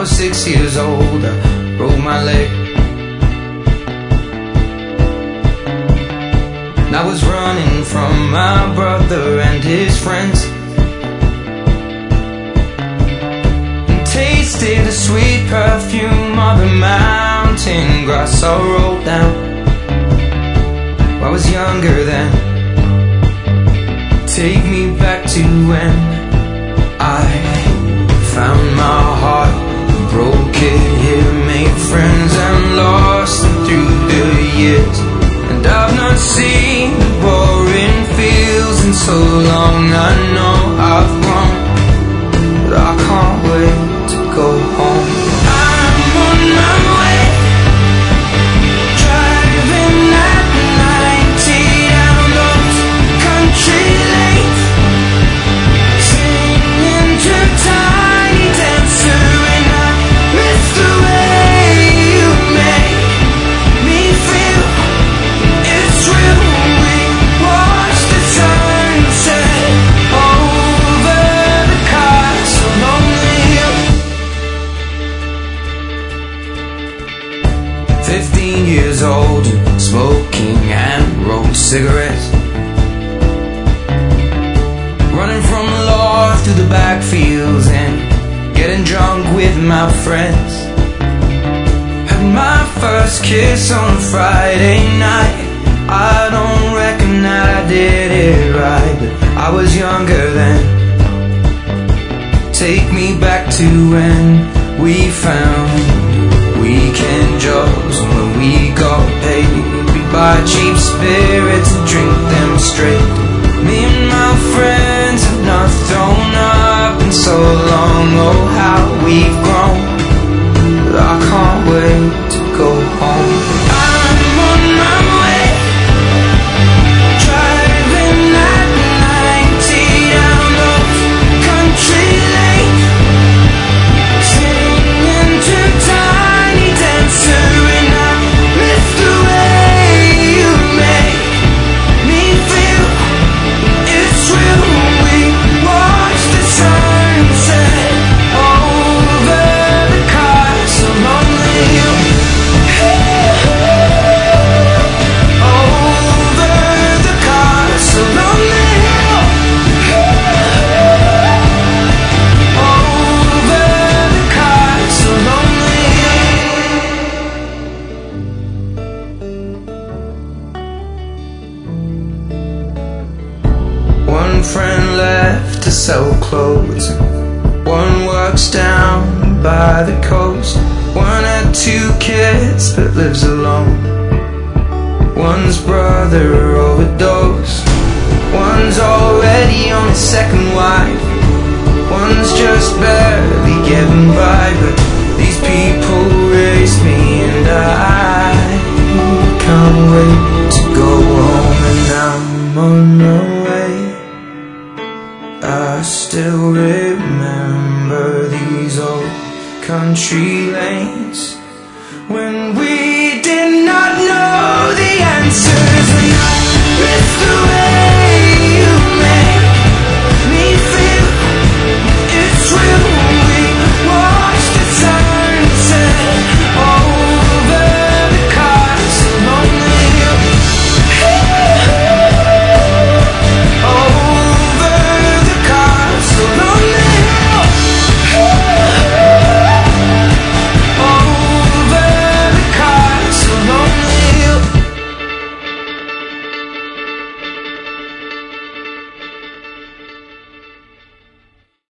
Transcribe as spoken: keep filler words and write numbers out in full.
was six years old, I broke my leg. And I was running from my brother and his friends, and tasted the sweet perfume of the mountain grass I rolled down. I was younger then. Take me back to when I found my heart, broke it here, made friends and lost it through the years. And I've not seen the boring fields in so long. I know I've grown, but I can't wait to go home. I'm on my way, driving at ninety down those country lanes, singing to Tiny Dancer, and I miss the way you make me feel. It's real. We watch the sunset over the castle on the hill. Fifteen years old and smoking and rolled cigarettes, running from the law through the backfields and getting drunk with my friends. Had my first kiss on a Friday night. I don't reckon that I did it right, but I was younger then. Take me back to when we found weekend jobs, when we got paid. We buy cheap spirits and drink them straight. Me and my friends have not thrown up in so long. Oh, how we've grown, but I can't wait to go home. I'm on my way, driving at ninety down those country lanes, singing to Tiny Dancer, and I miss the way you make me feel. It's real. We watch the sunset over the castle on the hill. Over the castle on the hill. Over the castle on the hill. One friend left to sell clothes, one works down by the coast. One had two kids but lives alone. One's brother overdosed. One's already on his second wife. One's just barely getting by. But these people raised me, and I can't wait to go home. And I'm on my way. I still remember these old country lanes when we